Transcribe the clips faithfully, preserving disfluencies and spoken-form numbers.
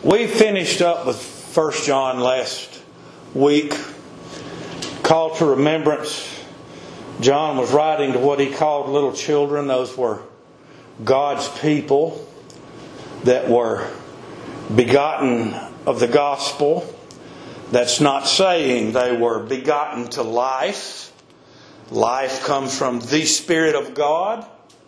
We finished up with First John last week. Call to remembrance. John was writing to what he called little children. Those were God's people that were begotten of the gospel. That's not saying they were begotten to life. Life comes from the Spirit of God.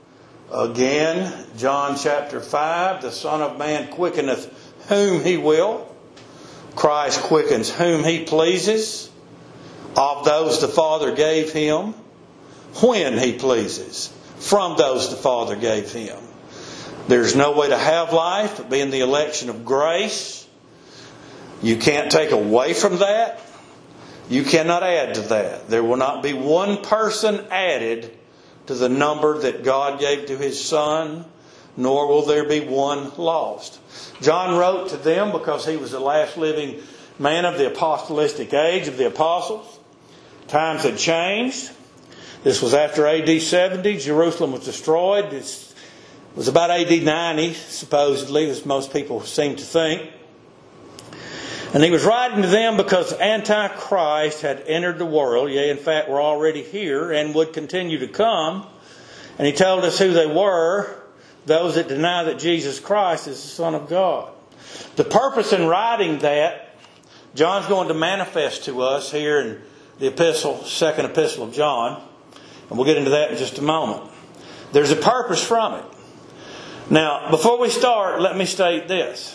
Again, John chapter five, the Son of Man quickeneth whom He will. Christ quickens whom He pleases. Of those the Father gave Him, when He pleases. From those the Father gave Him. There's no way to have life but be in the election of grace. You can't take away from that. You cannot add to that. There will not be one person added to the number that God gave to His Son, nor will there be one lost. John wrote to them because he was the last living man of the apostolistic age of the apostles. Times had changed. This was after A D seventy. Jerusalem was destroyed. It was about A D ninety, supposedly, as most people seem to think. And he was writing to them because Antichrist had entered the world. Yea, in fact, were already here and would continue to come. And he told us who they were. Those that deny that Jesus Christ is the Son of God. The purpose in writing that, John's going to manifest to us here in the epistle, second epistle of John. And we'll get into that in just a moment. There's a purpose from it. Now, before we start, let me state this.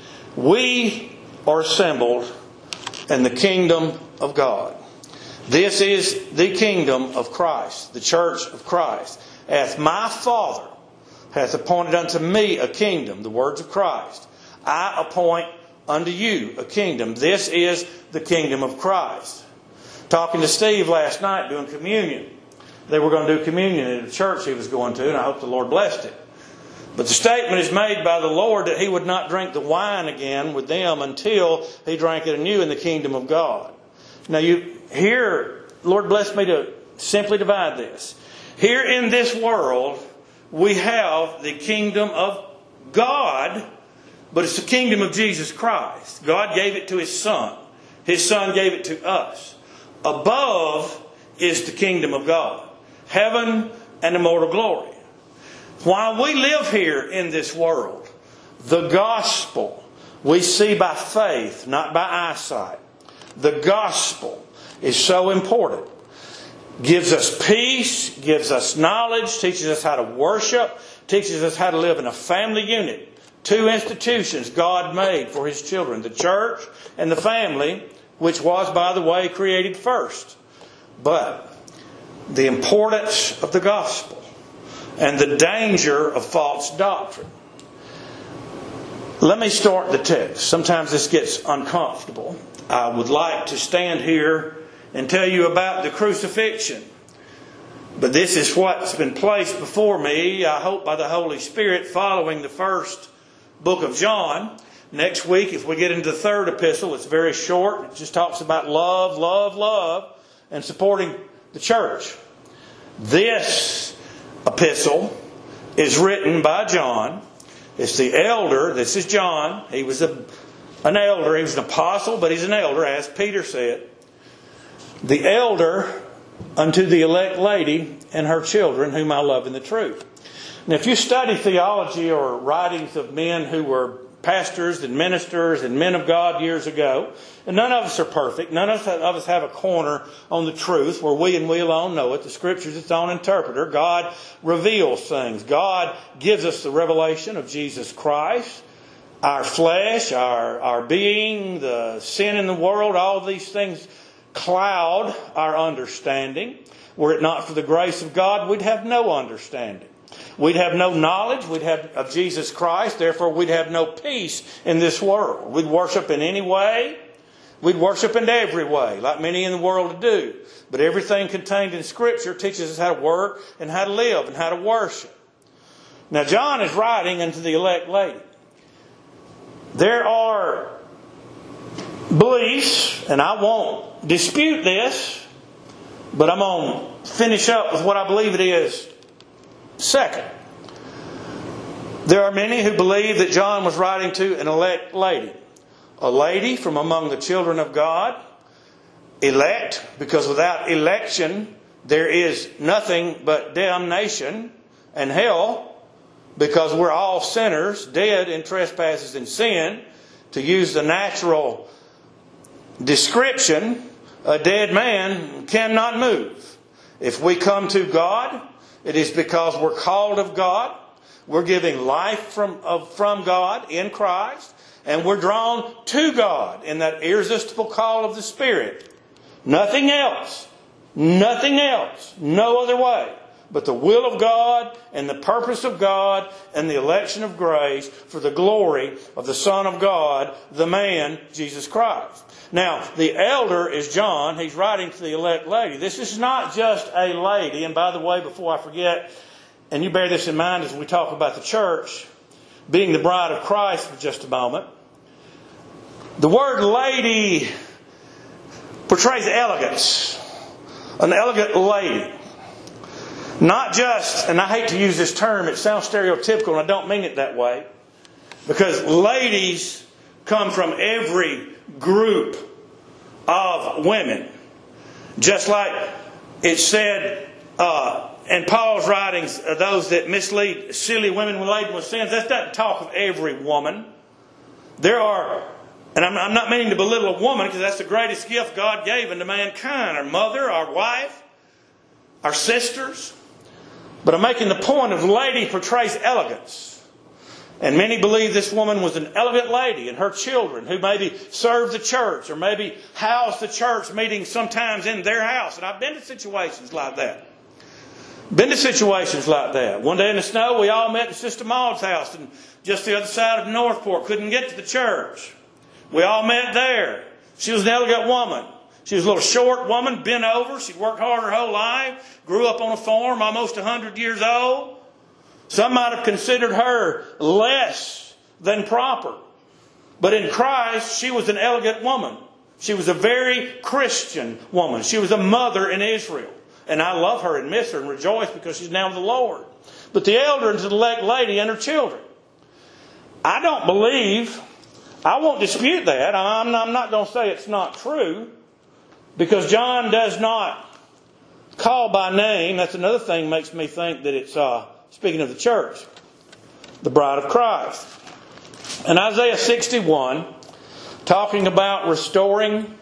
We are assembled in the kingdom of God. This is the kingdom of Christ, the church of Christ. As my Father hath appointed unto me a kingdom, the words of Christ, I appoint unto you a kingdom. This is the kingdom of Christ. Talking to Steve last night doing communion. They were going to do communion at a church he was going to, and I hope the Lord blessed it. But the statement is made by the Lord that He would not drink the wine again with them until He drank it anew in the kingdom of God. Now you here, Lord bless me to simply divide this. Here in this world, we have the kingdom of God, but it's the kingdom of Jesus Christ. God gave it to His Son. His Son gave it to us. Above is the kingdom of God. Heaven and immortal glory. While we live here in this world, the gospel we see by faith, not by eyesight. The gospel is so important. Gives us peace, gives us knowledge, teaches us how to worship, teaches us how to live in a family unit. Two institutions God made for His children, the church and the family, which was, by the way, created first. But the importance of the gospel and the danger of false doctrine. Let me start the text. Sometimes this gets uncomfortable. I would like to stand here and tell you about the crucifixion. But this is what's been placed before me, I hope by the Holy Spirit, following the first book of John. Next week, if we get into the third epistle, it's very short. It just talks about love, love, love, and supporting the church. This epistle is written by John. It's the elder. This is John. He was a, an elder. He was an apostle, but he's an elder, as Peter said. The elder unto the elect lady and her children, whom I love in the truth. Now, if you study theology or writings of men who were pastors and ministers and men of God years ago, and none of us are perfect. None of us have a corner on the truth where we and we alone know it. The Scripture is its own interpreter. God reveals things. God gives us the revelation of Jesus Christ. Our flesh, our, our being, the sin in the world, all of these things cloud our understanding. Were it not for the grace of God, we'd have no understanding. We'd have no knowledge we'd have of Jesus Christ. Therefore, we'd have no peace in this world. We'd worship in any way. We'd worship in every way, like many in the world do. But everything contained in Scripture teaches us how to work and how to live and how to worship. Now, John is writing unto the elect lady. There are beliefs, and I won't dispute this, but I'm going to finish up with what I believe it is second. There are many who believe that John was writing to an elect lady. A lady from among the children of God. Elect, because without election there is nothing but damnation and hell, because we're all sinners, dead in trespasses and sin. To use the natural description, a dead man cannot move. If we come to God, it is because we're called of God. We're giving life from, of, from God in Christ. And we're drawn to God in that irresistible call of the Spirit. Nothing else. Nothing else. No other way. But the will of God and the purpose of God and the election of grace for the glory of the Son of God, the man, Jesus Christ. Now, the elder is John. He's writing to the elect lady. This is not just a lady. And by the way, before I forget, and you bear this in mind as we talk about the church being the bride of Christ for just a moment. The word lady portrays elegance. An elegant lady. Not just, and I hate to use this term, it sounds stereotypical and I don't mean it that way. Because ladies come from every group of women. Just like it said uh, in Paul's writings, uh, those that mislead silly women when laden with sins, that doesn't talk of every woman. There are, and I'm, I'm not meaning to belittle a woman because that's the greatest gift God gave unto mankind. Our mother, our wife, our sisters. But I'm making the point of lady portrays elegance. And many believe this woman was an elegant lady and her children who maybe served the church or maybe housed the church meetings sometimes in their house. And I've been to situations like that. Been to situations like that. One day in the snow, we all met in Sister Maud's house and just the other side of Northport. Couldn't get to the church. We all met there. She was an elegant woman. She was a little short woman, bent over. She'd worked hard her whole life. Grew up on a farm, almost one hundred years old. Some might have considered her less than proper. But in Christ, she was an elegant woman. She was a very Christian woman. She was a mother in Israel. And I love her and miss her and rejoice because she's now with the Lord. But the elder is the elect lady and her children. I don't believe, I won't dispute that. I'm, I'm not going to say it's not true. Because John does not call by name. That's another thing makes me think that it's, uh, speaking of the church, the bride of Christ. In Isaiah sixty-one, talking about restoring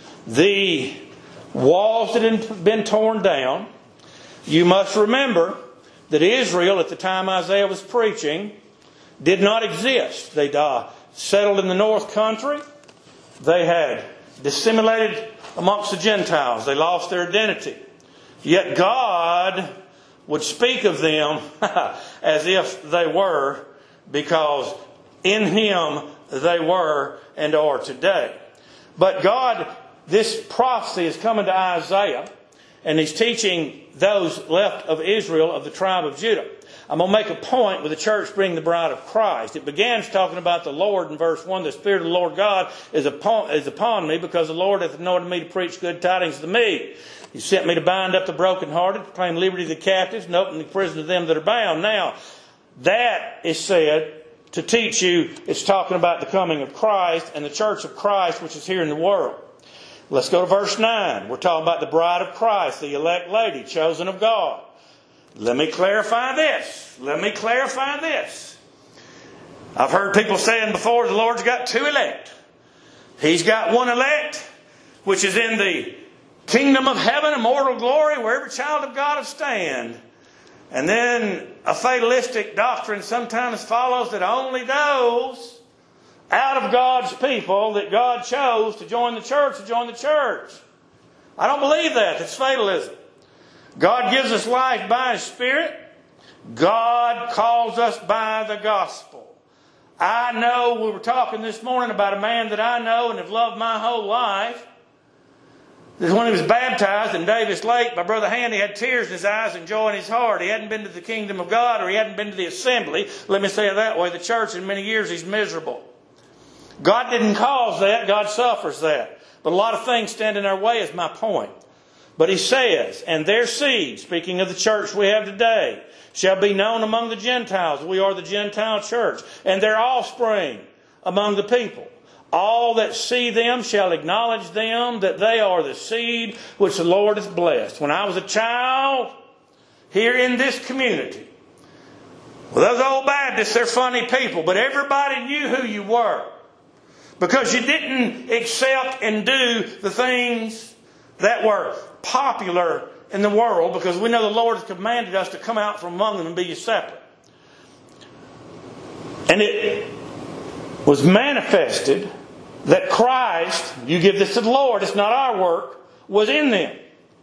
the walls that had been torn down, you must remember that Israel, at the time Isaiah was preaching, did not exist. They'd uh, settled in the north country. They had dissimulated amongst the Gentiles. They lost their identity. Yet God would speak of them as if they were, because in Him they were and are today. But God, this prophecy is coming to Isaiah, and He's teaching those left of Israel of the tribe of Judah. I'm going to make a point with the church being the bride of Christ. It begins talking about the Lord in verse one. The Spirit of the Lord God is upon, is upon me, because the Lord hath anointed me to preach good tidings to the meek. He sent me to bind up the brokenhearted, to proclaim liberty to the captives, and open the prison to them that are bound. Now, that is said to teach you, it's talking about the coming of Christ and the church of Christ, which is here in the world. Let's go to verse nine. We're talking about the bride of Christ, the elect lady, chosen of God. Let me clarify this. Let me clarify this. I've heard people saying before the Lord's got two elect. He's got one elect, which is in the kingdom of heaven, immortal glory, where every child of God will stand. And then a fatalistic doctrine sometimes follows that only those out of God's people that God chose to join the church to join the church. I don't believe that. It's fatalism. God gives us life by His Spirit. God calls us by the gospel. I know, we were talking this morning about a man that I know and have loved my whole life. That when he was baptized in Davis Lake by Brother Handy, he had tears in his eyes and joy in his heart. He hadn't been to the kingdom of God, or he hadn't been to the assembly. Let me say it that way. The church, in many years, he's miserable. God didn't cause that. God suffers that. But a lot of things stand in our way, is my point. But he says, and their seed, speaking of the church we have today, shall be known among the Gentiles. We are the Gentile church. And their offspring among the people. All that see them shall acknowledge them that they are the seed which the Lord has blessed. When I was a child here in this community, well, those old Baptists, they're funny people, but everybody knew who you were. Because you didn't accept and do the things that were popular in the world, because we know the Lord has commanded us to come out from among them and be ye separate. And it was manifested that Christ, you give this to the Lord, it's not our work, was in them.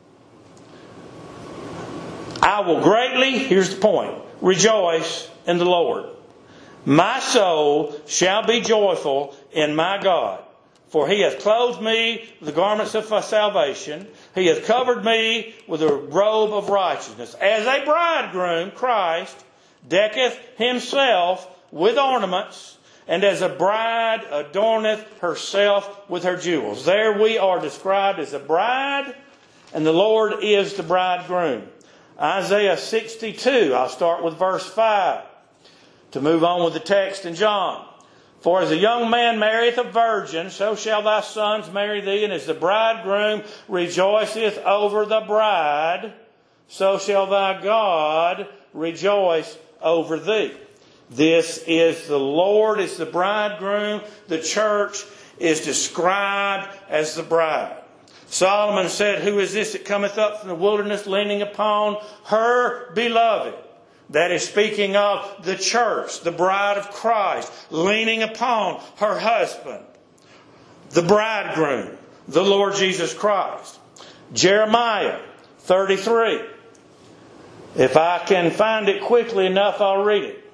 I will greatly, here's the point, rejoice in the Lord. My soul shall be joyful in my God, for He hath clothed me with the garments of salvation. He hath covered me with a robe of righteousness. As a bridegroom, Christ, decketh himself with ornaments, and as a bride adorneth herself with her jewels. There we are described as a bride, and the Lord is the bridegroom. Isaiah sixty-two, I'll start with verse five to move on with the text in John. For as a young man marrieth a virgin, so shall thy sons marry thee, and as the bridegroom rejoiceth over the bride, so shall thy God rejoice over thee. This is the Lord, is the bridegroom. The church is described as the bride. Solomon said, who is this that cometh up from the wilderness, leaning upon her beloved? That is speaking of the church, the bride of Christ, leaning upon her husband, the bridegroom, the Lord Jesus Christ. Jeremiah thirty-three. If I can find it quickly enough, I'll read it.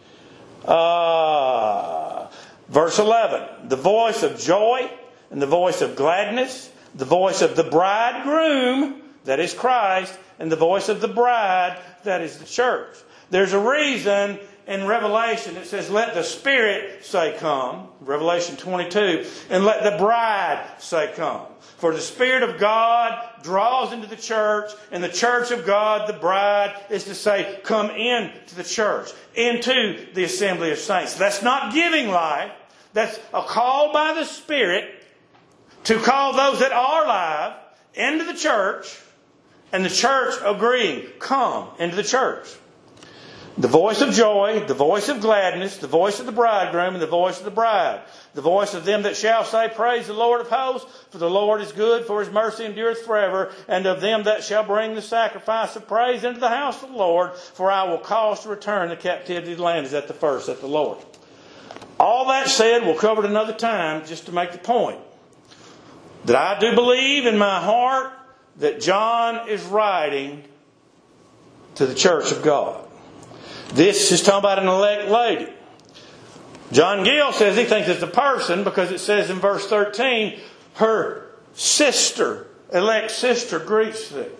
Uh, verse eleven. The voice of joy and the voice of gladness, the voice of the bridegroom, that is Christ, and the voice of the bride, that is the church. There's a reason in Revelation it says, let the Spirit say come, Revelation twenty-two, and let the bride say come. For the Spirit of God draws into the church, and the church of God, the bride, is to say, come in to the church, into the assembly of saints. That's not giving life. That's a call by the Spirit to call those that are alive into the church, and the church agreeing, come into the church. The voice of joy, the voice of gladness, the voice of the bridegroom, and the voice of the bride. The voice of them that shall say, praise the Lord of hosts, for the Lord is good, for His mercy endureth forever. And of them that shall bring the sacrifice of praise into the house of the Lord, for I will cause to return the captivity of the land. Is that the first? That the Lord. All that said, we'll cover it another time just to make the point that I do believe in my heart that John is writing to the church of God. This is talking about an elect lady. John Gill says he thinks it's a person because it says in verse thirteen, her sister, elect sister, greets thee.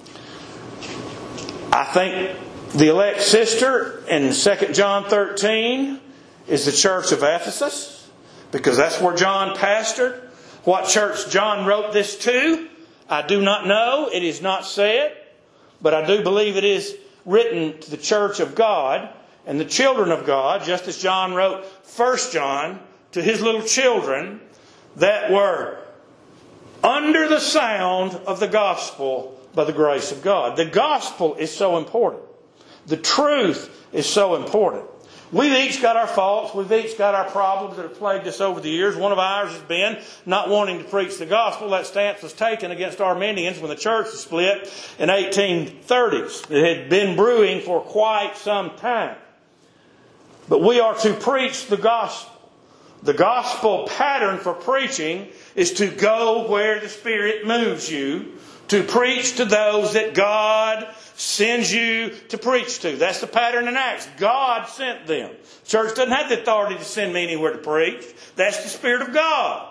I think the elect sister in Second John thirteen is the church of Ephesus, because that's where John pastored. What church John wrote this to, I do not know. It is not said, but I do believe it is written to the church of God and the children of God, just as John wrote First John to his little children that were under the sound of the gospel by the grace of God. The gospel is so important. The truth is so important. We've each got our faults. We've each got our problems that have plagued us over the years. One of ours has been not wanting to preach the gospel. That stance was taken against Arminians when the church was split in eighteen thirties. It had been brewing for quite some time. But we are to preach the gospel. The gospel pattern for preaching is to go where the Spirit moves you, to preach to those that God sends you to preach to. That's the pattern in Acts. God sent them. Church doesn't have the authority to send me anywhere to preach. That's the Spirit of God.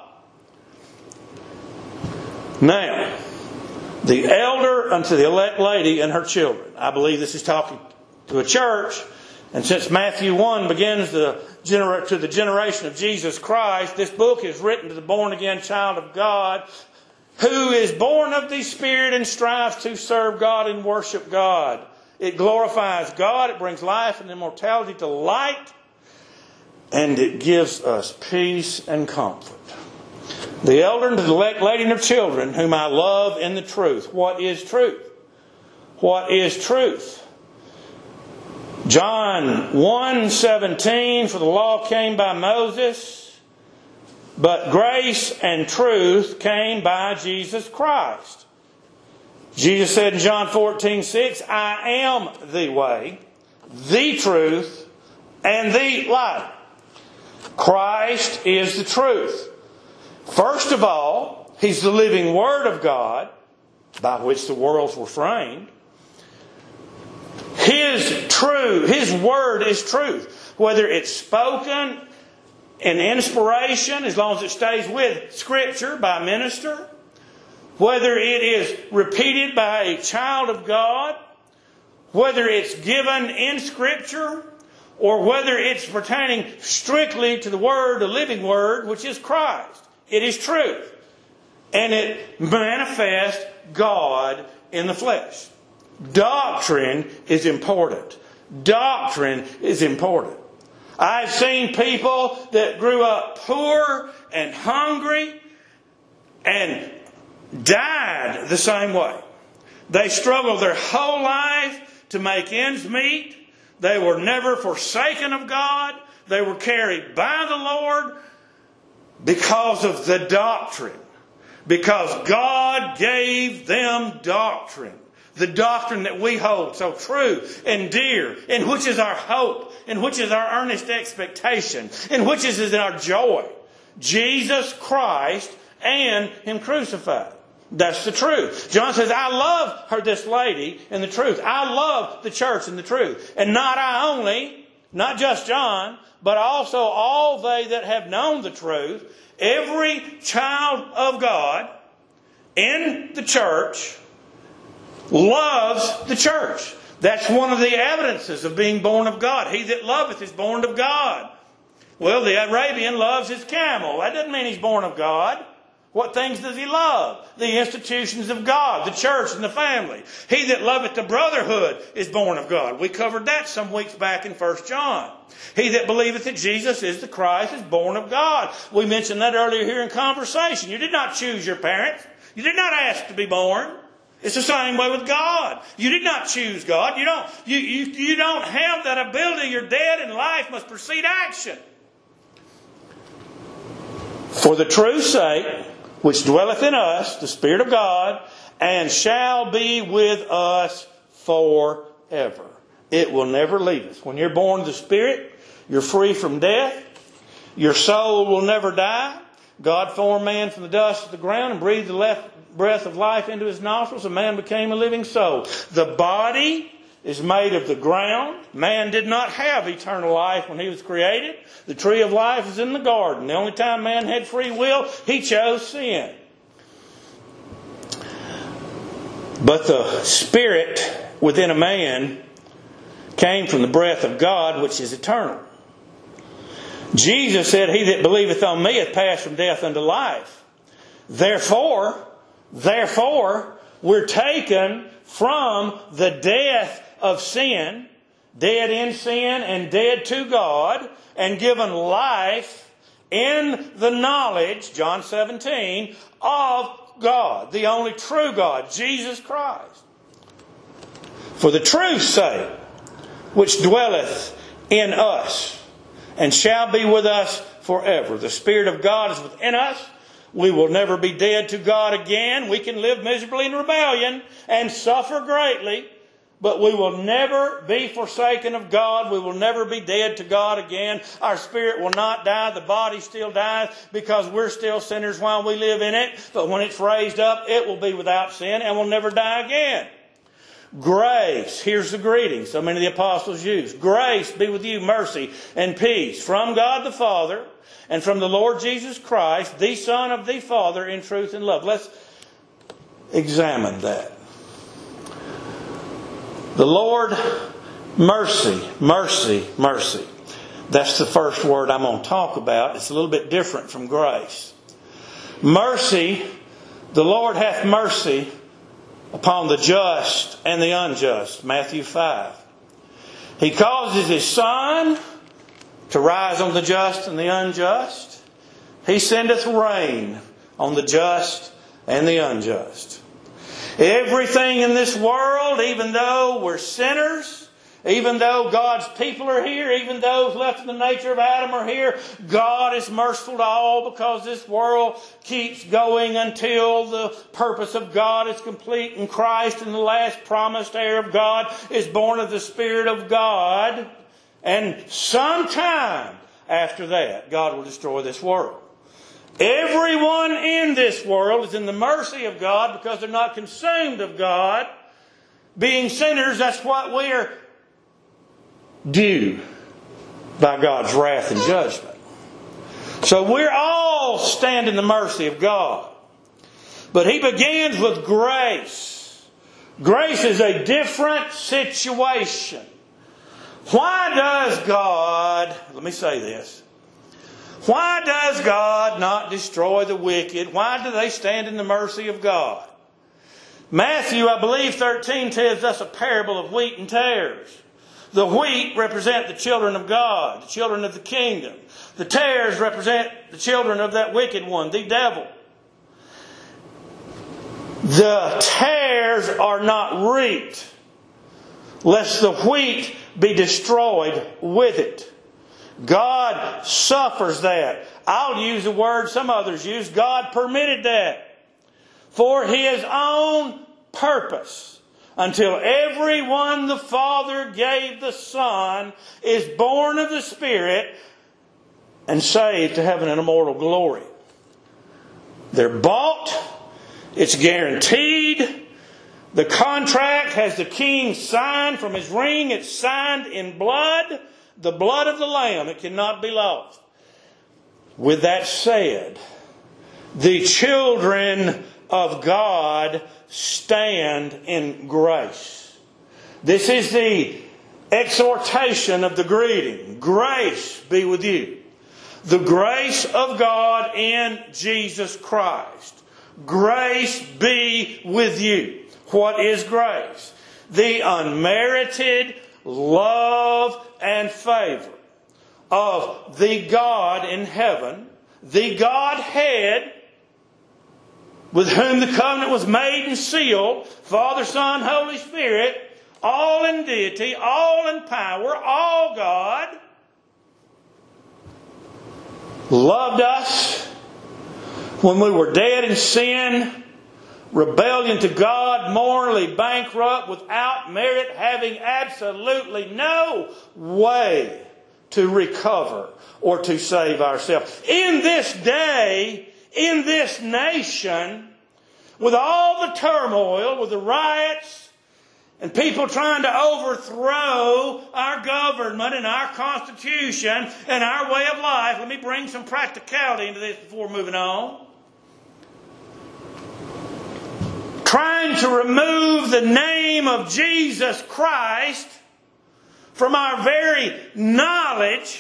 Now, the elder unto the elect lady and her children. I believe this is talking to a church. And since Matthew one begins the gener- to the generation of Jesus Christ, this book is written to the born-again child of God who is born of the Spirit and strives to serve God and worship God. It glorifies God. It brings life and immortality to light. And it gives us peace and comfort. The elder and the elect lady and their children, whom I love in the truth. What is truth? What is truth? John one seventeen, for the law came by Moses, but grace and truth came by Jesus Christ. Jesus said in John fourteen six, I am the way, the truth, and the life. Christ is the truth. First of all, He's the living Word of God, by which the worlds were framed. His true, His Word is truth. Whether it's spoken in inspiration, as long as it stays with Scripture by a minister, whether it is repeated by a child of God, whether it's given in Scripture, or whether it's pertaining strictly to the Word, the living Word, which is Christ. It is truth. And it manifests God in the flesh. Doctrine is important. Doctrine is important. I've seen people that grew up poor and hungry and died the same way. They struggled their whole life to make ends meet. They were never forsaken of God. They were carried by the Lord because of the doctrine. Because God gave them doctrine. The doctrine that we hold so true and dear, in which is our hope, in which is our earnest expectation, in which is our joy. Jesus Christ and Him crucified. That's the truth. John says, I love her, this lady, in the truth. I love the church in the truth. And not I only, not just John, but also all they that have known the truth. Every child of God in the church loves the church. That's one of the evidences of being born of God. He that loveth is born of God. Well, the Arabian loves his camel. That doesn't mean he's born of God. What things does he love? The institutions of God, the church and the family. He that loveth the brotherhood is born of God. We covered that some weeks back in First John. He that believeth that Jesus is the Christ is born of God. We mentioned that earlier here in conversation. You did not choose your parents. You did not ask to be born. It's the same way with God. You did not choose God. You don't, you, you, you don't have that ability. You're dead and life must precede action. For the truth's sake, which dwelleth in us, the Spirit of God, and shall be with us forever. It will never leave us. When you're born of the Spirit, you're free from death. Your soul will never die. God formed man from the dust of the ground and breathed the left breath of life into his nostrils, and man became a living soul. The body is made of the ground. Man did not have eternal life when he was created. The tree of life is in the garden. The only time man had free will, he chose sin. But the spirit within a man came from the breath of God, which is eternal. Jesus said, He that believeth on me hath passed from death unto life. Therefore, therefore, we're taken from the death of sin, dead in sin and dead to God, and given life in the knowledge, John seventeen, of God, the only true God, Jesus Christ. For the truth's sake, which dwelleth in us, and shall be with us forever. The Spirit of God is within us. We will never be dead to God again. We can live miserably in rebellion and suffer greatly, but we will never be forsaken of God. We will never be dead to God again. Our spirit will not die. The body still dies because we're still sinners while we live in it. But when it's raised up, it will be without sin and will never die again. Grace, here's the greeting so many of the apostles use. Grace be with you, mercy and peace from God the Father and from the Lord Jesus Christ, the Son of the Father, in truth and love. Let's examine that. The Lord, mercy, mercy, mercy. That's the first word I'm going to talk about. It's a little bit different from grace. Mercy, The Lord hath mercy upon the just and the unjust. Matthew five. He causes His sun to rise on the just and the unjust. He sendeth rain on the just and the unjust. Everything in this world, even though we're sinners, even though God's people are here, even those left in the nature of Adam are here, God is merciful to all, because this world keeps going until the purpose of God is complete in Christ, and the last promised heir of God is born of the Spirit of God. And sometime after that, God will destroy this world. Everyone in this world is in the mercy of God because they're not consumed of God. Being sinners, that's what we're due by God's wrath and judgment. So we're all stand in the mercy of God. But He begins with grace. Grace is a different situation. Why does God, let me say this, why does God not destroy the wicked? Why do they stand in the mercy of God? Matthew, I believe, thirteen tells us a parable of wheat and tares. The wheat represent the children of God, the children of the kingdom. The tares represent the children of that wicked one, the devil. The tares are not reaped, lest the wheat be destroyed with it. God suffers that. I'll use the word some others use. God permitted that for His own purpose, until everyone the Father gave the Son is born of the Spirit and saved to heaven and immortal glory. They're bought. It's guaranteed. The contract has the king signed from his ring. It's signed in blood, the blood of the Lamb. It cannot be lost. With that said, the children of God stand in grace. This is the exhortation of the greeting. Grace be with you. The grace of God in Jesus Christ. Grace be with you. What is grace? The unmerited love and favor of the God in heaven, the Godhead, with whom the covenant was made and sealed, Father, Son, Holy Spirit, all in deity, all in power, all God, loved us when we were dead in sin, rebellion to God, morally bankrupt, without merit, having absolutely no way to recover or to save ourselves. In this day, in this nation, with all the turmoil, with the riots, and people trying to overthrow our government and our Constitution and our way of life, let me bring some practicality into this before moving on. Trying to remove the name of Jesus Christ from our very knowledge,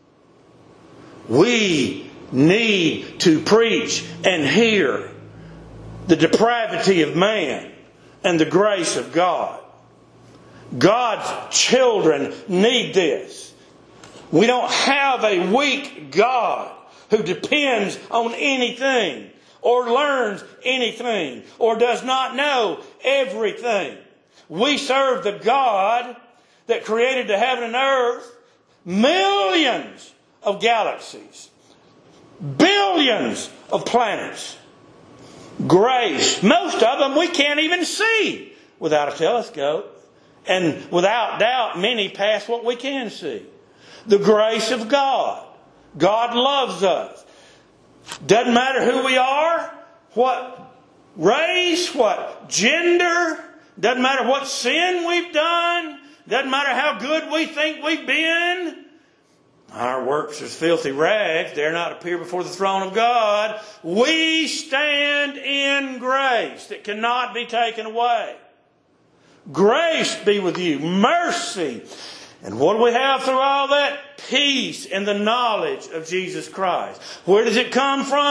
we need to preach and hear the depravity of man and the grace of God. God's children need this. We don't have a weak God who depends on anything or learns anything or does not know everything. We serve the God that created the heaven and earth, millions of galaxies, billions of planets. Grace, most of them we can't even see without a telescope. And without doubt, many pass what we can see. The grace of God. God loves us. Doesn't matter who we are, what race, what gender, doesn't matter what sin we've done, doesn't matter how good we think we've been. Our works are filthy rags, dare not appear before the throne of God. We stand in grace that cannot be taken away. Grace be with you. Mercy. And what do we have through all that? Peace in the knowledge of Jesus Christ. Where does it come from?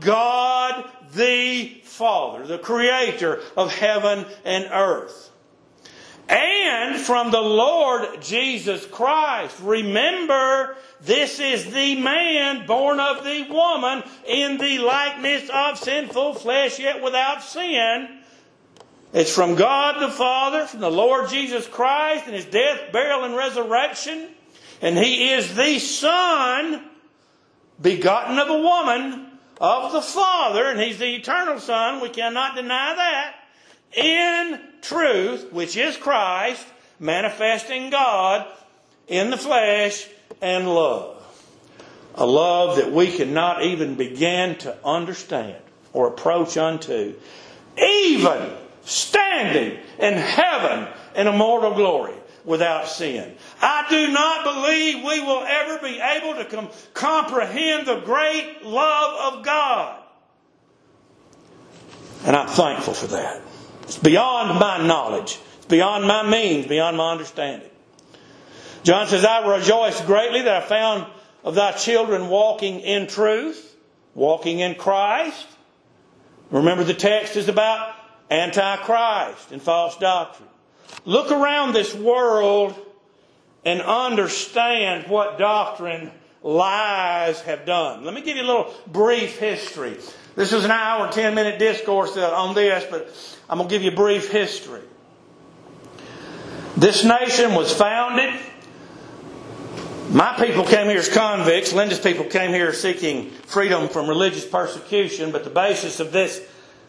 God the Father, the Creator of heaven and earth. And from the Lord Jesus Christ. Remember, this is the man born of the woman in the likeness of sinful flesh, yet without sin. It's from God the Father, from the Lord Jesus Christ and His death, burial, and resurrection. And He is the Son, begotten of a woman, of the Father. And He's the eternal Son. We cannot deny that. In truth, which is Christ, manifesting God in the flesh and love. A love that we cannot even begin to understand or approach unto. Even standing in heaven in immortal glory without sin. I do not believe we will ever be able to com- comprehend the great love of God. And I'm thankful for that. It's beyond my knowledge. It's beyond my means, beyond my understanding. John says, I rejoice greatly that I found of thy children walking in truth, walking in Christ. Remember, the text is about Antichrist and false doctrine. Look around this world and understand what doctrine lies have done. Let me give you a little brief history. This is an hour and ten minute discourse on this, but I'm going to give you a brief history. This nation was founded. My people came here as convicts. Linda's people came here seeking freedom from religious persecution. But the basis of this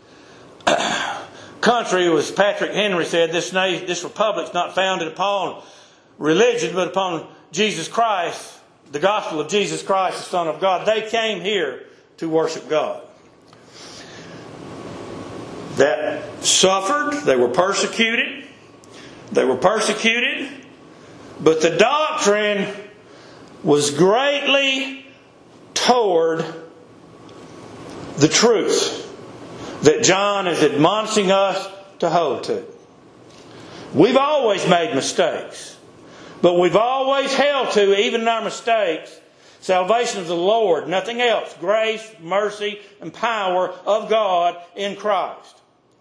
country was, Patrick Henry said, this nation, this republic's not founded upon religion, but upon Jesus Christ, the gospel of Jesus Christ, the Son of God. They came here to worship God. That suffered. They were persecuted. They were persecuted. But the doctrine was greatly toward the truth that John is admonishing us to hold to. We've always made mistakes. But we've always held to, even in our mistakes, salvation of the Lord, nothing else. Grace, mercy, and power of God in Christ.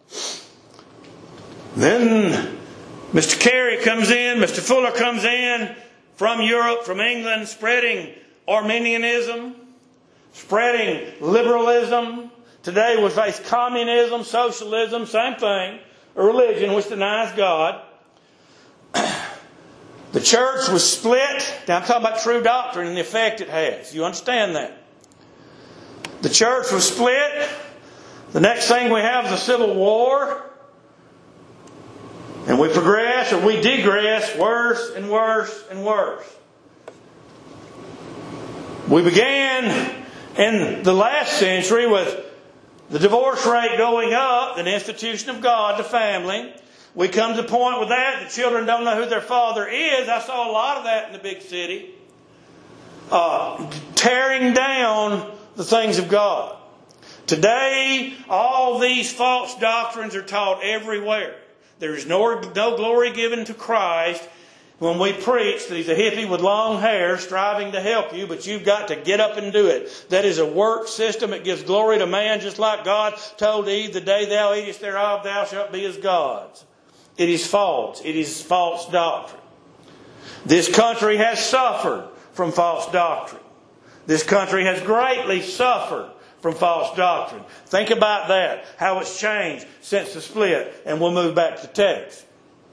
Then Mister Carey comes in, Mister Fuller comes in from Europe, from England, spreading Arminianism, spreading liberalism. Today we face communism, socialism, same thing. A religion which denies God. The church was split. Now I'm talking about true doctrine and the effect it has. You understand that? The church was split. The next thing we have is a civil war. And we progress or we digress worse and worse and worse. We began in the last century with the divorce rate going up, the institution of God, the family. We come to the point with that, the children don't know who their father is. I saw a lot of that in the big city. Uh, tearing down the things of God. Today, all these false doctrines are taught everywhere. There is no, no glory given to Christ when we preach that He's a hippie with long hair striving to help you, but you've got to get up and do it. That is a work system. It gives glory to man, just like God told Eve, the day thou eatest thereof, thou shalt be as gods. It is false. It is false doctrine. This country has suffered from false doctrine. This country has greatly suffered from false doctrine. Think about that, how it's changed since the split, and we'll move back to text.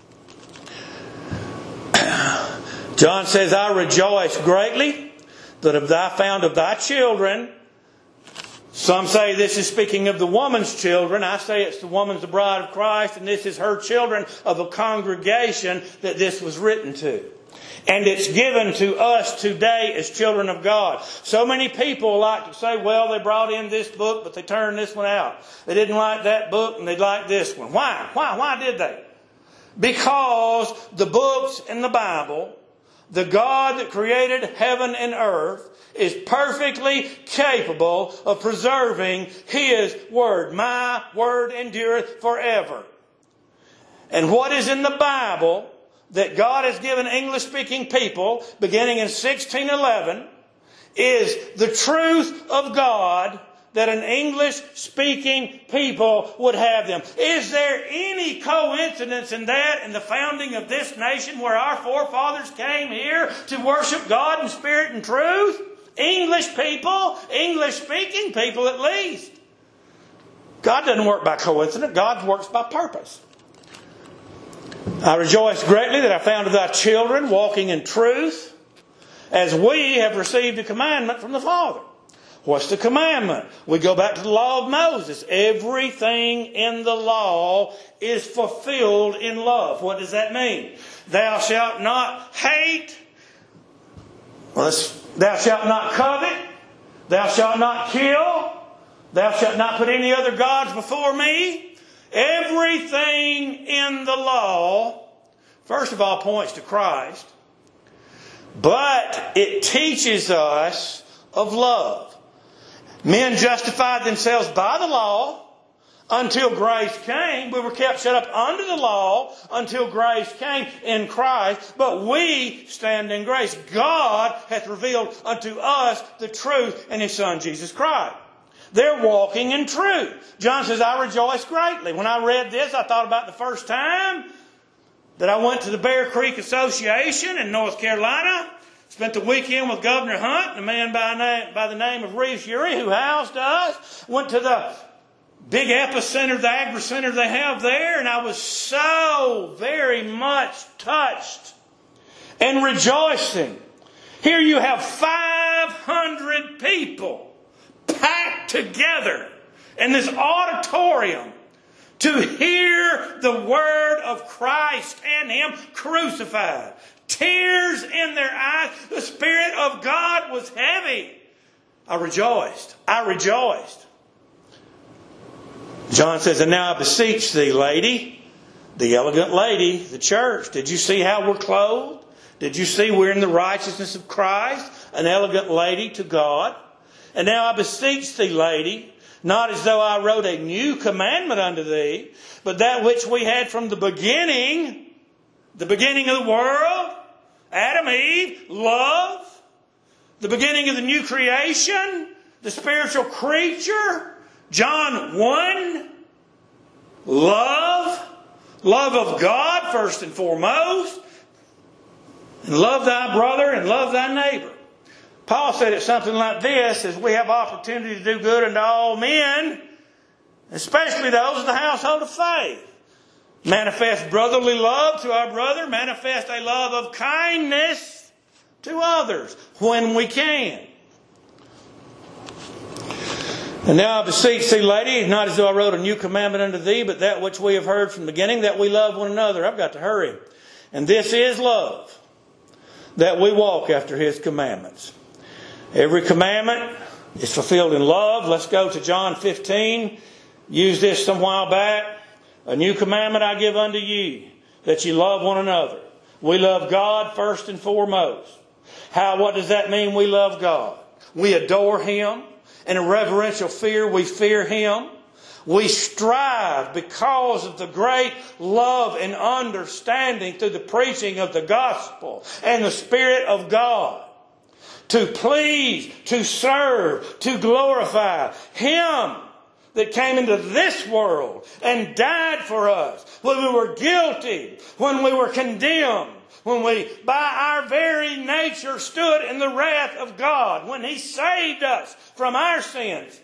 John says, I rejoice greatly that of thy found of thy children. Some say this is speaking of the woman's children. I say it's the woman's the bride of Christ, and this is her children of a congregation that this was written to. And it's given to us today as children of God. So many people like to say, well, they brought in this book, but they turned this one out. They didn't like that book, and they liked this one. Why? Why? Why did they? Because the books in the Bible, the God that created heaven and earth, is perfectly capable of preserving His Word. My Word endureth forever. And what is in the Bible that God has given English-speaking people, beginning in sixteen eleven, is the truth of God that an English-speaking people would have them. Is there any coincidence in that, in the founding of this nation, where our forefathers came here to worship God in spirit and truth? English people, English-speaking people at least. God doesn't work by coincidence. God works by purpose. I rejoice greatly that I found thy children walking in truth, as we have received a commandment from the Father. What's the commandment? We go back to the law of Moses. Everything in the law is fulfilled in love. What does that mean? Thou shalt not hate. Well, thou shalt not covet. Thou shalt not kill. Thou shalt not put any other gods before me. Everything in the law, first of all, points to Christ. But it teaches us of love. Men justified themselves by the law until grace came. We were kept shut up under the law until grace came in Christ. But we stand in grace. God hath revealed unto us the truth in His Son, Jesus Christ. They're walking in truth. John says, I rejoice greatly. When I read this, I thought about the first time that I went to the Bear Creek Association in North Carolina. Spent the weekend with Governor Hunt and a man by, name, by the name of Reeves Urey who housed us. Went to the big epicenter, the agri center they have there, and I was so very much touched and rejoicing. Here you have five hundred people packed together in this auditorium to hear the word of Christ and Him crucified. Tears in their eyes. The Spirit of God was heavy. I rejoiced. I rejoiced. John says, and now I beseech thee, lady, the elegant lady, the church. Did you see how we're clothed? Did you see we're in the righteousness of Christ? An elegant lady to God. And now I beseech thee, lady, not as though I wrote a new commandment unto thee, but that which we had from the beginning, the beginning of the world, Adam, Eve, love, the beginning of the new creation, the spiritual creature, John one, love, love of God first and foremost, and love thy brother and love thy neighbor. Paul said it something like this, as we have opportunity to do good unto all men, especially those of the household of faith. Manifest brotherly love to our brother. Manifest a love of kindness to others when we can. And now I beseech thee, lady, not as though I wrote a new commandment unto thee, but that which we have heard from the beginning, that we love one another. I've got to hurry. And this is love, that we walk after His commandments. Every commandment is fulfilled in love. Let's go to John fifteen. Used this some while back. A new commandment I give unto you, that you love one another. We love God first and foremost. How? What does that mean? We love God. We adore Him. In a reverential fear, we fear Him. We strive because of the great love and understanding through the preaching of the gospel and the Spirit of God to please, to serve, to glorify Him that came into this world and died for us when we were guilty, when we were condemned, when we, by our very nature, stood in the wrath of God, when He saved us from our sins.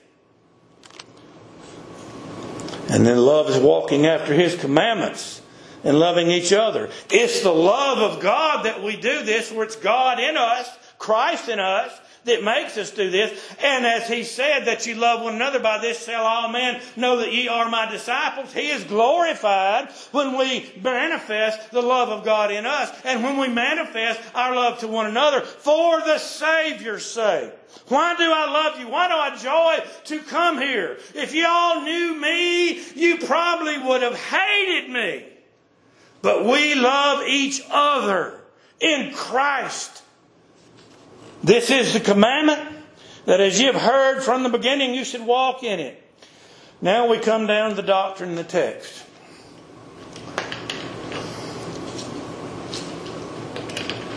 And then love is walking after His commandments and loving each other. It's the love of God that we do this, where it's God in us, Christ in us, that makes us do this. And as He said that you love one another, by this shall all men know that ye are my disciples. He is glorified when we manifest the love of God in us, and when we manifest our love to one another for the Savior's sake. Why do I love you? Why do I joy to come here? If you all knew me, you probably would have hated me. But we love each other in Christ. This is the commandment, that as you have heard from the beginning, you should walk in it. Now we come down to the doctrine in the text.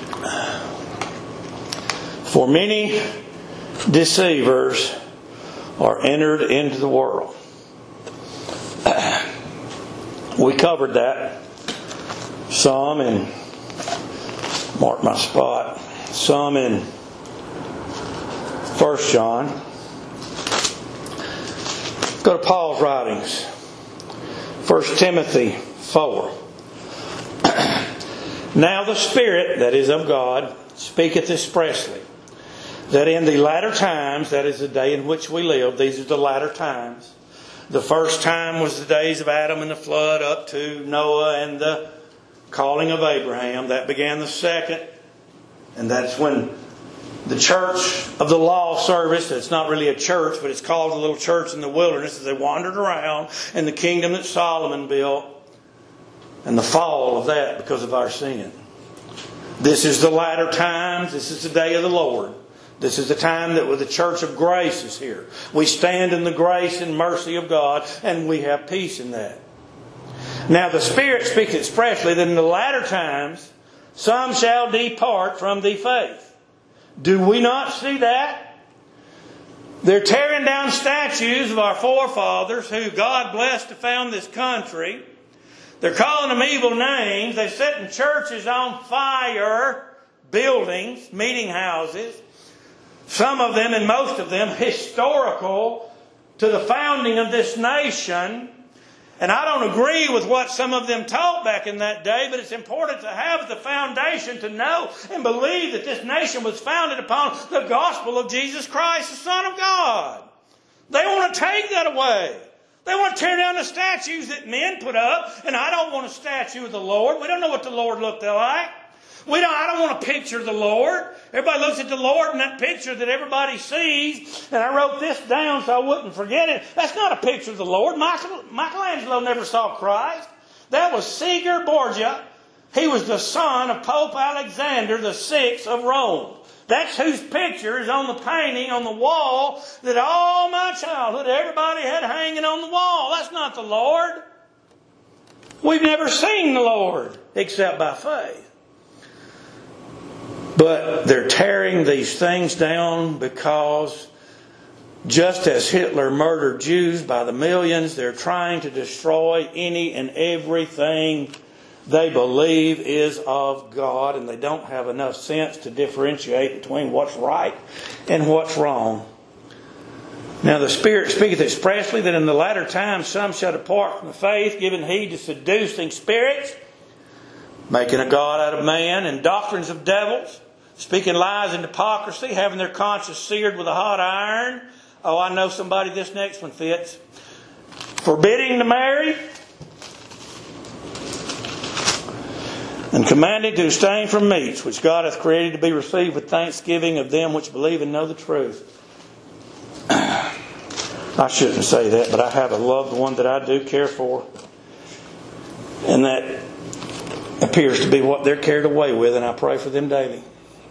For many deceivers are entered into the world. We covered that some in, mark my spot, some in First John. Go to Paul's writings. First Timothy four. Now the Spirit, that is of God, speaketh expressly, that in the latter times, that is the day in which we live, these are the latter times. The first time was the days of Adam and the flood up to Noah and the calling of Abraham. That began the second. And that's when the church of the law service, it's not really a church, but it's called the little church in the wilderness, as they wandered around, and the kingdom that Solomon built, and the fall of that because of our sin. This is the latter times. This is the day of the Lord. This is the time that the church of grace is here. We stand in the grace and mercy of God, and we have peace in that. Now the Spirit speaks expressly that in the latter times some shall depart from the faith. Do we not see that? They're tearing down statues of our forefathers who God blessed to found this country. They're calling them evil names. They're setting churches on fire, buildings, meeting houses. Some of them, and most of them, historical to the founding of this nation. And I don't agree with what some of them taught back in that day, but it's important to have the foundation to know and believe that this nation was founded upon the gospel of Jesus Christ, the Son of God. They want to take that away. They want to tear down the statues that men put up, and I don't want a statue of the Lord. We don't know what the Lord looked like. We don't, I don't want a picture of the Lord. Everybody looks at the Lord in that picture that everybody sees. And I wrote this down so I wouldn't forget it. That's not a picture of the Lord. Michael, Michelangelo never saw Christ. That was Caesar Borgia. He was the son of Pope Alexander the Sixth of Rome. That's whose picture is on the painting on the wall that all my childhood everybody had hanging on the wall. That's not the Lord. We've never seen the Lord except by faith. But they're tearing these things down because just as Hitler murdered Jews by the millions, they're trying to destroy any and everything they believe is of God, and they don't have enough sense to differentiate between what's right and what's wrong. Now the Spirit speaketh expressly that in the latter times some shall depart from the faith, giving heed to seducing spirits, making a god out of man, and doctrines of devils, speaking lies and hypocrisy, having their conscience seared with a hot iron. Oh, I know somebody this next one fits. Forbidding to marry, and commanding to abstain from meats, which God hath created to be received with thanksgiving of them which believe and know the truth. I shouldn't say that, but I have a loved one that I do care for. And that appears to be what they're carried away with, and I pray for them daily.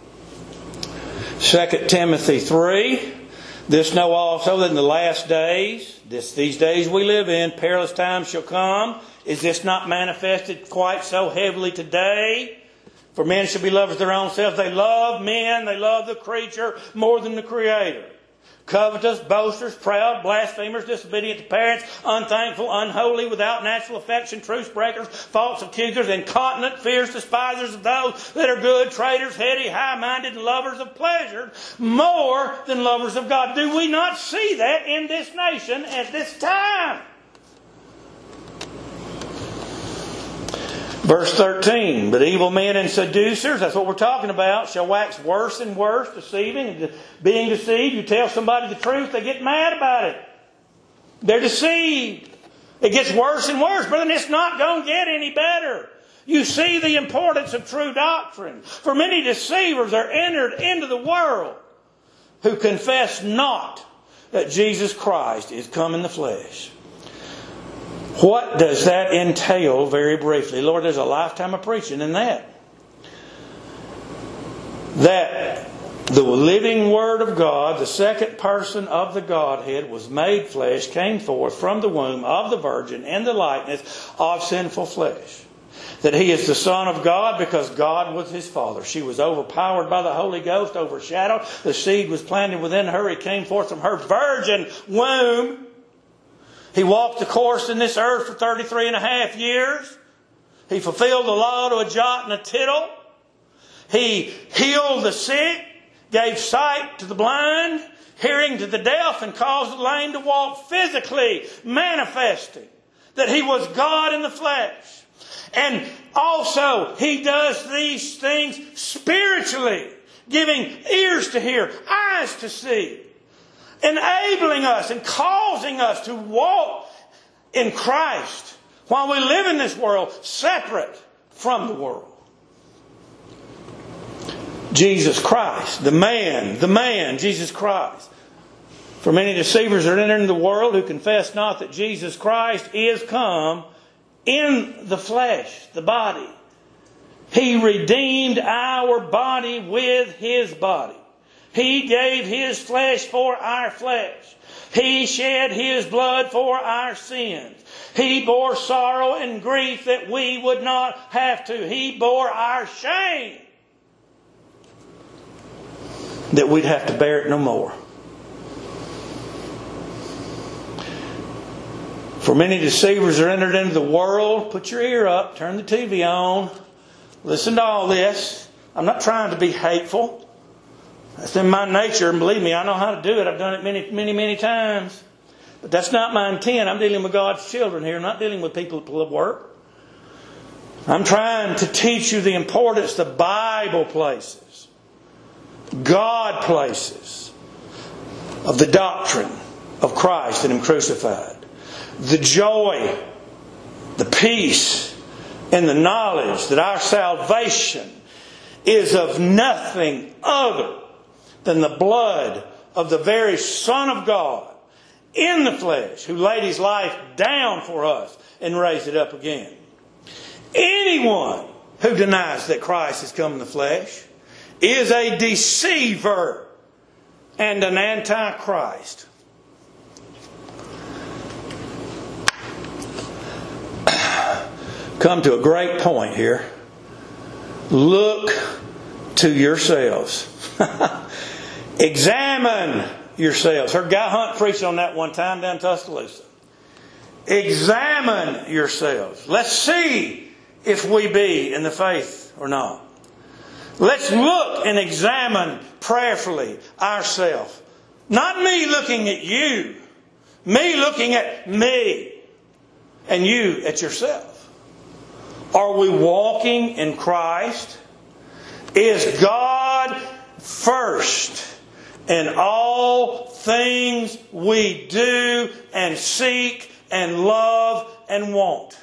Second Timothy three. This know also that in the last days, this, these days we live in, perilous times shall come. Is this not manifested quite so heavily today? For men shall be lovers of their own selves. They love men, they love the creature more than the Creator. Covetous, boasters, proud, blasphemers, disobedient to parents, unthankful, unholy, without natural affection, truce breakers, false accusers, incontinent, fierce, despisers of those that are good, traitors, heady, high-minded, and lovers of pleasure, more than lovers of God. Do we not see that in this nation at this time? Verse thirteen, but evil men and seducers, that's what we're talking about, shall wax worse and worse, deceiving and being deceived. You tell somebody the truth, they get mad about it. They're deceived. It gets worse and worse, brother, and it's not going to get any better. You see the importance of true doctrine. For many deceivers are entered into the world who confess not that Jesus Christ is come in the flesh. What does that entail very briefly? Lord, there's a lifetime of preaching in that. That the living Word of God, the second person of the Godhead, was made flesh, came forth from the womb of the Virgin in the likeness of sinful flesh. that He is the Son of God because God was His Father. She was overpowered by the Holy Ghost, overshadowed. The seed was planted within her. He came forth from her virgin womb. He walked the course in this earth for thirty-three and a half years. He fulfilled the law to a jot and a tittle. He healed the sick, gave sight to the blind, hearing to the deaf, and caused the lame to walk, physically manifesting that He was God in the flesh. And also, He does these things spiritually, giving ears to hear, eyes to see, enabling us and causing us to walk in Christ while we live in this world separate from the world. Jesus Christ, the man, the man, Jesus Christ. For many deceivers are entered into the world who confess not that Jesus Christ is come in the flesh, the body. He redeemed our body with His body. He gave His flesh for our flesh. He shed His blood for our sins. He bore sorrow and grief that we would not have to. He bore our shame that we'd have to bear it no more. For many deceivers are entered into the world. Put your ear up. Turn the T V on. Listen to all this. I'm not trying to be hateful. That's in my nature, and believe me, I know how to do it. I've done it many, many, many times. But that's not my intent. I'm dealing with God's children here. I'm not dealing with people at work. I'm trying to teach you the importance the Bible places, God places, of the doctrine of Christ and Him crucified. The joy, the peace, and the knowledge that our salvation is of nothing other than the blood of the very Son of God in the flesh, who laid His life down for us and raised it up again. Anyone who denies that Christ has come in the flesh is a deceiver and an antichrist. Come to a great point here. Look to yourselves. Examine yourselves. Heard Guy Hunt preach on that one time down in Tuscaloosa. Examine yourselves. Let's see if we be in the faith or not. Let's look and examine prayerfully ourselves. Not me looking at you. Me looking at me. And you at yourself. Are we walking in Christ? Is God first in all things we do and seek and love and want?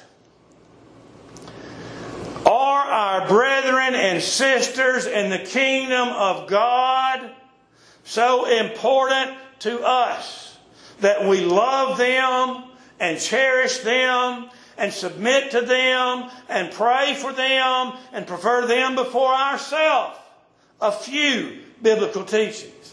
Are our brethren and sisters in the kingdom of God so important to us that we love them and cherish them and submit to them and pray for them and prefer them before ourselves? A few biblical teachings.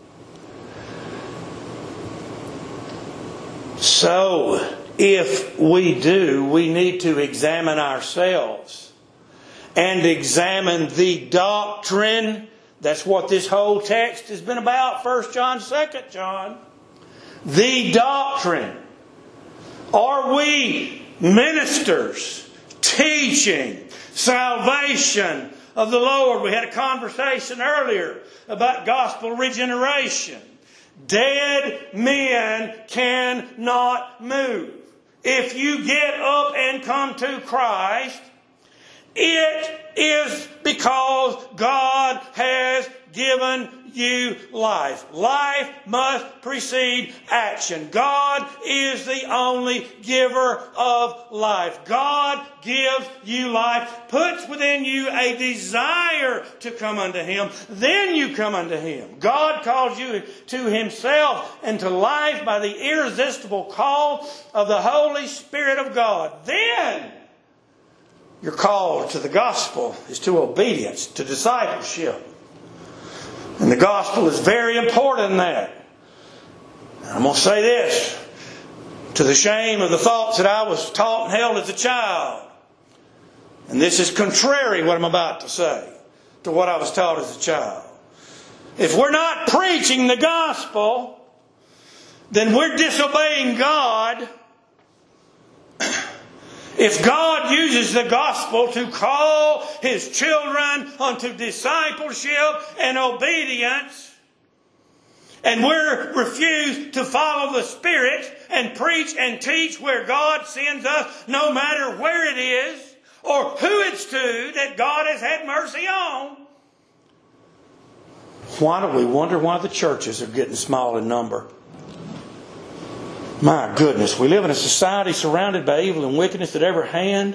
So, if we do, we need to examine ourselves and examine the doctrine. That's what this whole text has been about. First John, Second John. The doctrine. Are we ministers teaching salvation of the Lord? We had a conversation earlier about gospel regeneration. Dead men cannot move. If you get up and come to Christ, it is because God has given you life. Life must precede action. God is the only giver of life. God gives you life, puts within you a desire to come unto Him. Then you come unto Him. God calls you to Himself and to life by the irresistible call of the Holy Spirit of God. Then your call to the gospel is to obedience, to discipleship. And the gospel is very important in that. I'm going to say this, to the shame of the thoughts that I was taught and held as a child. And this is contrary, what I'm about to say, to what I was taught as a child. If we're not preaching the gospel, then we're disobeying God. If God uses the gospel to call His children unto discipleship and obedience, and we're refused to follow the Spirit and preach and teach where God sends us, no matter where it is or who it's to that God has had mercy on, why do we wonder why the churches are getting small in number? My goodness, we live in a society surrounded by evil and wickedness at every hand.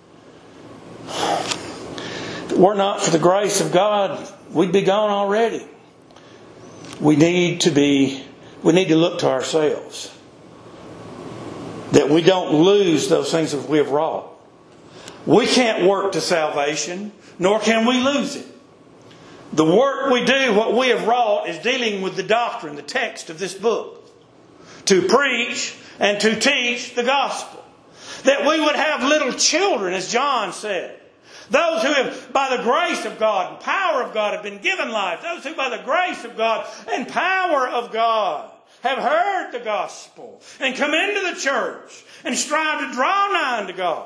If it were not for the grace of God, we'd be gone already. We need to be, we need to look to ourselves, that we don't lose those things that we have wrought. We can't work to salvation, nor can we lose it. The work we do, what we have wrought, is dealing with the doctrine, the text of this book. To preach and to teach the gospel. That we would have little children, as John said. Those who have, by the grace of God and power of God, have been given life. Those who, by the grace of God and power of God, have heard the gospel and come into the church and strive to draw nigh unto God.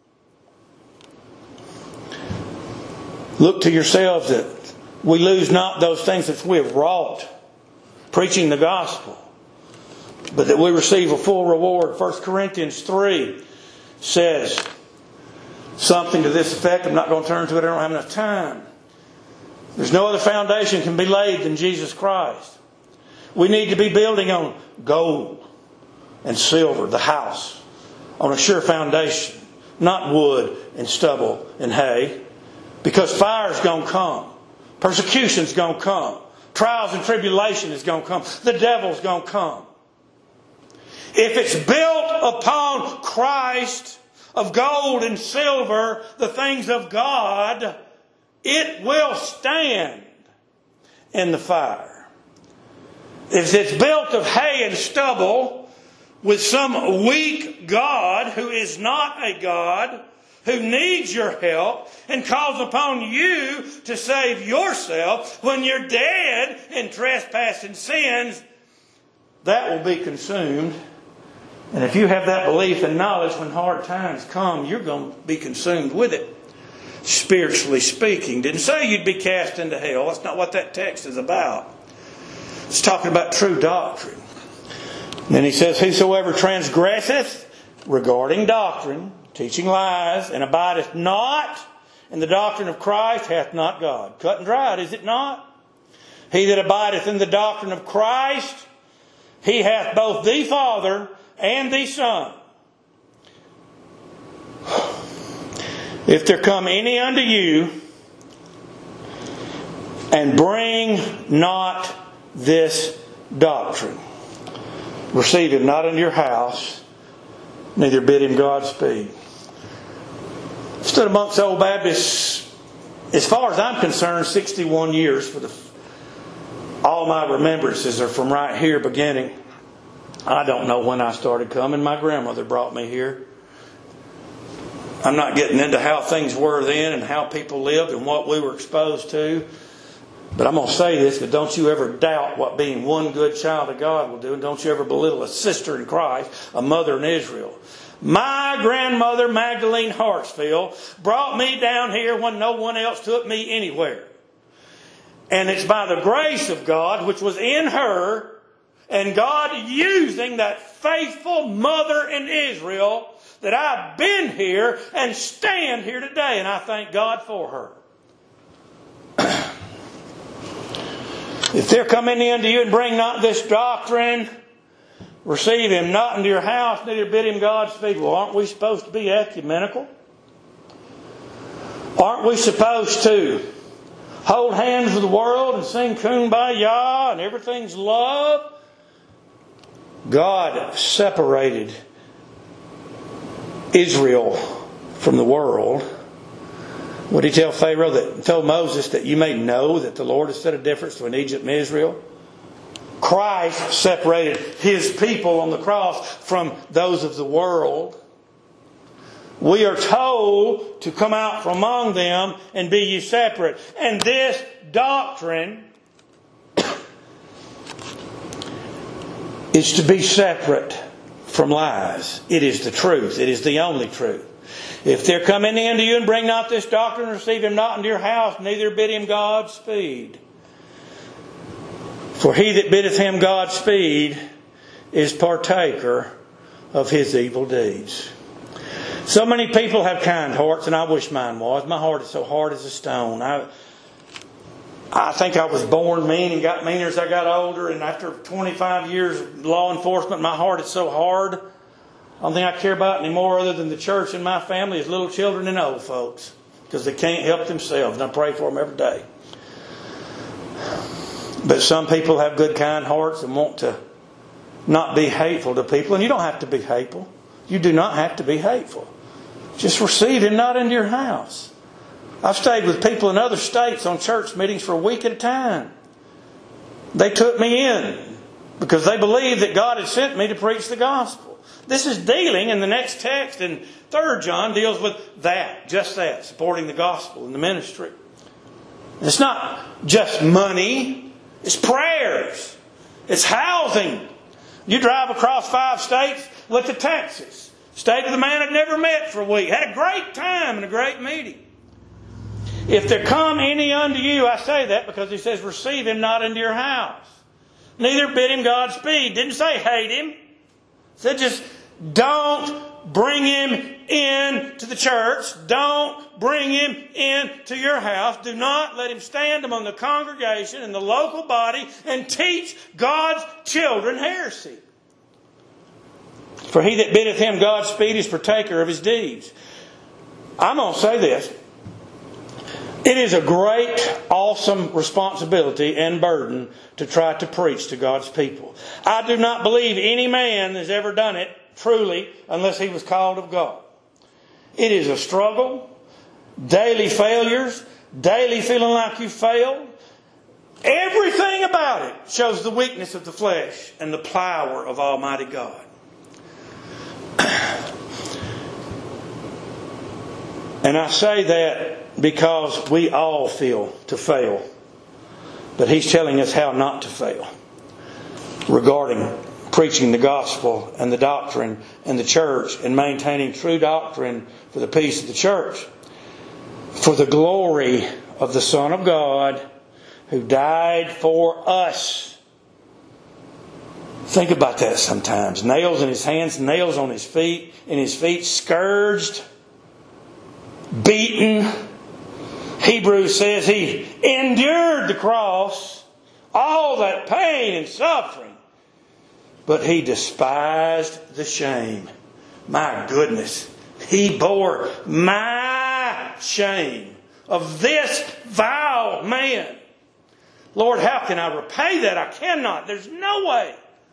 Look to yourselves that we lose not those things that we have wrought, preaching the gospel, but that we receive a full reward. First Corinthians three says something to this effect. I'm not going to turn to it. I don't have enough time. There's no other foundation can be laid than Jesus Christ. We need to be building on gold and silver, the house, on a sure foundation, not wood and stubble and hay. Because fire's going to come. Persecution's going to come. Trials and tribulation is going to come. The devil's going to come. If it's built upon Christ, of gold and silver, the things of God, it will stand in the fire. If it's built of hay and stubble, with some weak God who is not a God, who needs your help and calls upon you to save yourself when you're dead in trespass and sins, that will be consumed. And if you have that belief and knowledge, when hard times come, you're going to be consumed with it. Spiritually speaking. Didn't say you'd be cast into hell. That's not what that text is about. It's talking about true doctrine. And then he says, whosoever transgresseth regarding doctrine, teaching lies, and abideth not in the doctrine of Christ, hath not God. Cut and dried, is it not? He that abideth in the doctrine of Christ, he hath both the Father and the Son. If there come any unto you, and bring not this doctrine, receive him not into your house, neither bid him Godspeed. Stood amongst old Baptists, as far as I'm concerned, sixty-one years. For the all my remembrances are from right here beginning. I don't know when I started coming. My grandmother brought me here. I'm not getting into how things were then and how people lived and what we were exposed to. But I'm going to say this, but don't you ever doubt what being one good child of God will do. And don't you ever belittle a sister in Christ, a mother in Israel. My grandmother, Magdalene Hartsfield, brought me down here when no one else took me anywhere. And it's by the grace of God, which was in her, and God using that faithful mother in Israel, that I've been here and stand here today. And I thank God for her. If there come any unto you and bring not this doctrine, receive him not into your house, neither bid him Godspeed. Well, aren't we supposed to be ecumenical? Aren't we supposed to hold hands with the world and sing Kumbaya and everything's love? God separated Israel from the world. What did he tell Pharaoh? That told Moses that you may know that the Lord has set a difference between Egypt and Israel. Christ separated his people on the cross from those of the world. We are told to come out from among them and be ye separate. And this doctrine is to be separate from lies. It is the truth. It is the only truth. If there come any unto you and bring not this doctrine, receive him not into your house, neither bid him Godspeed. For he that biddeth him Godspeed is partaker of his evil deeds. So many people have kind hearts, and I wish mine was. My heart is so hard as a stone. I, I think I was born mean and got meaner as I got older. And after twenty-five years of law enforcement, my heart is so hard. The only thing I care about anymore other than the church and my family is little children and old folks. Because they can't help themselves. And I pray for them every day. But some people have good, kind hearts and want to not be hateful to people. And you don't have to be hateful. You do not have to be hateful. Just receive him not into your house. I've stayed with people in other states on church meetings for a week at a time. They took me in because they believed that God had sent me to preach the gospel. This is dealing in the next text in Third John deals with that, just that, supporting the gospel and the ministry. It's not just money. It's prayers. It's housing. You drive across five states, look to Texas. Stayed with a man I'd never met for a week. Had a great time and a great meeting. If there come any unto you, I say that because he says, receive him not into your house. Neither bid him Godspeed. Didn't say hate him. Said just don't bring him in to the church. Don't bring him into your house. Do not let him stand among the congregation and the local body and teach God's children heresy. For he that biddeth him Godspeed is partaker of his deeds. I'm going to say this. It is a great, awesome responsibility and burden to try to preach to God's people. I do not believe any man has ever done it truly unless he was called of God. It is a struggle, daily failures, daily feeling like you failed. Everything about it shows the weakness of the flesh and the power of Almighty God. And I say that because we all feel to fail. But he's telling us how not to fail regarding preaching the gospel and the doctrine and the church and maintaining true doctrine for the peace of the church. For the glory of the Son of God who died for us. Think about that sometimes. Nails in his hands, nails on his feet, in his feet, scourged, beaten. Hebrews says he endured the cross, all that pain and suffering, but he despised the shame. My goodness, he bore my shame of this vile man. Lord, how can I repay that? I cannot. There's no way.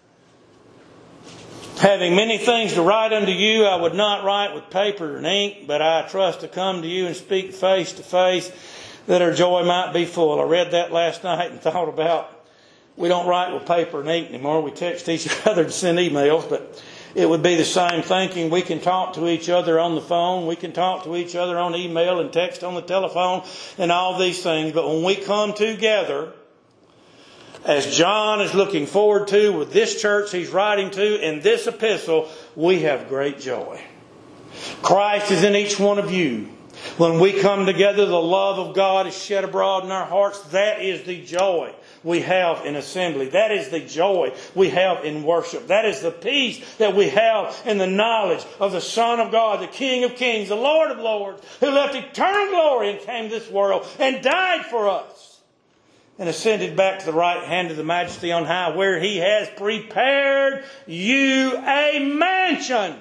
Having many things to write unto you, I would not write with paper and ink, but I trust to come to you and speak face to face, that our joy might be full. I read that last night and thought about, we don't write with paper and ink anymore. We text each other and send emails, but it would be the same thinking. We can talk to each other on the phone. We can talk to each other on email and text on the telephone and all these things. But when we come together, as John is looking forward to with this church he's writing to in this epistle, we have great joy. Christ is in each one of you. When we come together, the love of God is shed abroad in our hearts. That is the joy we have in assembly. That is the joy we have in worship. That is the peace that we have in the knowledge of the Son of God, the King of Kings, the Lord of Lords, who left eternal glory and came to this world and died for us and ascended back to the right hand of the Majesty on high, where He has prepared you a mansion.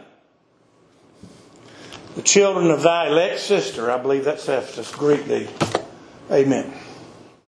The children of thy elect sister, I believe that's Ephesus, greet thee. Amen.